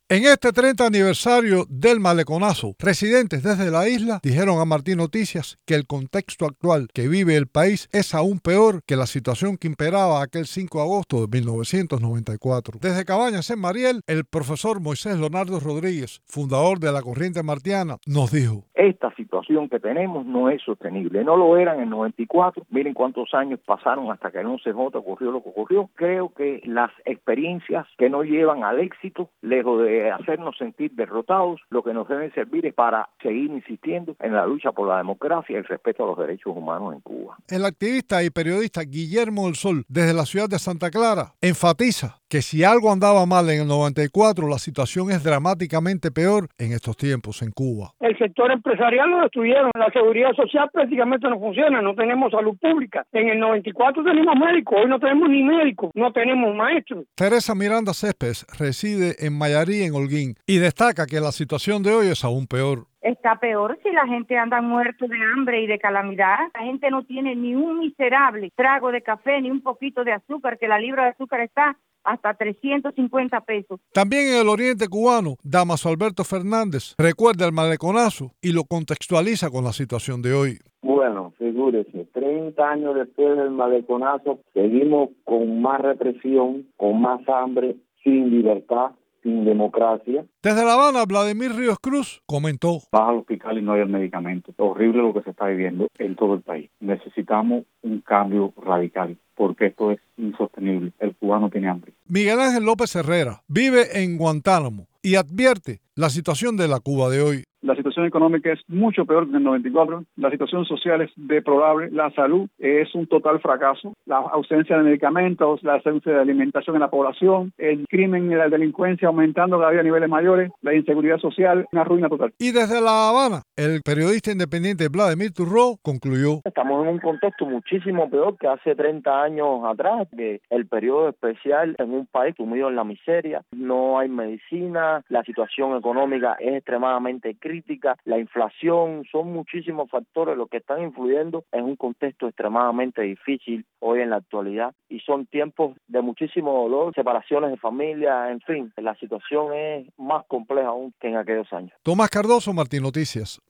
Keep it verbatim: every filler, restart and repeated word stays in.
En este treinta aniversario del maleconazo, residentes desde la isla dijeron a Martín Noticias que el contexto actual que vive el país es aún peor que la situación que imperaba aquel cinco de agosto de mil novecientos noventa y cuatro. Desde Cabañas en Mariel, el profesor Moisés Leonardo Rodríguez, fundador de la Corriente Martiana, nos dijo: esta situación que tenemos no es sostenible. No lo era en el noventa y cuatro. Miren cuántos años pasaron hasta que en once J ocurrió lo que ocurrió. Creo que las experiencias que nos llevan al éxito, lejos de hacernos sentir derrotados, lo que nos deben servir es para seguir insistiendo en la lucha por la democracia y el respeto a los derechos humanos en Cuba. El activista y periodista Guillermo del Sol, desde la ciudad de Santa Clara, enfatiza que si algo andaba mal en el noventa y cuatro, la situación es dramáticamente peor en estos tiempos en Cuba. El sector empresarial lo destruyeron, la seguridad social prácticamente no funciona, no tenemos salud pública. En el noventa y cuatro teníamos médicos, hoy no tenemos ni médicos, no tenemos maestros. Teresa Miranda Céspedes reside en Mayarí, en Holguín, y destaca que la situación de hoy es aún peor. Está peor si la gente anda muerto de hambre y de calamidad. La gente no tiene ni un miserable trago de café ni un poquito de azúcar, que la libra de azúcar está hasta trescientos cincuenta pesos. También en el oriente cubano, Damaso Alberto Fernández recuerda el maleconazo y lo contextualiza con la situación de hoy. Bueno, figúrese, treinta años después del maleconazo, seguimos con más represión, con más hambre, sin libertad, sin democracia. Desde La Habana, Vladimir Ríos Cruz comentó: vas al hospital y no hay el medicamento. Horrible lo que se está viviendo en todo el país. Necesitamos un cambio radical, porque esto es insostenible. El cubano tiene hambre. Miguel Ángel López Herrera vive en Guantánamo y advierte la situación de la Cuba de hoy. La situación económica es mucho peor que en el noventa y cuatro, la situación social es deplorable, la salud es un total fracaso, la ausencia de medicamentos, la ausencia de alimentación en la población, el crimen y la delincuencia aumentando cada día a niveles mayores, la inseguridad social, una ruina total. Y desde La Habana, el periodista independiente Vladimir Turró concluyó: estamos en un contexto muchísimo peor que hace treinta años atrás, que el periodo especial en un país sumido en la miseria, no hay medicina, la situación económica es extremadamente crítica. Crítica, la inflación, son muchísimos factores los que están influyendo en un contexto extremadamente difícil hoy en la actualidad, y son tiempos de muchísimo dolor, separaciones de familia, en fin, la situación es más compleja aún que en aquellos años. Tomás Cardoso, Martín Noticias.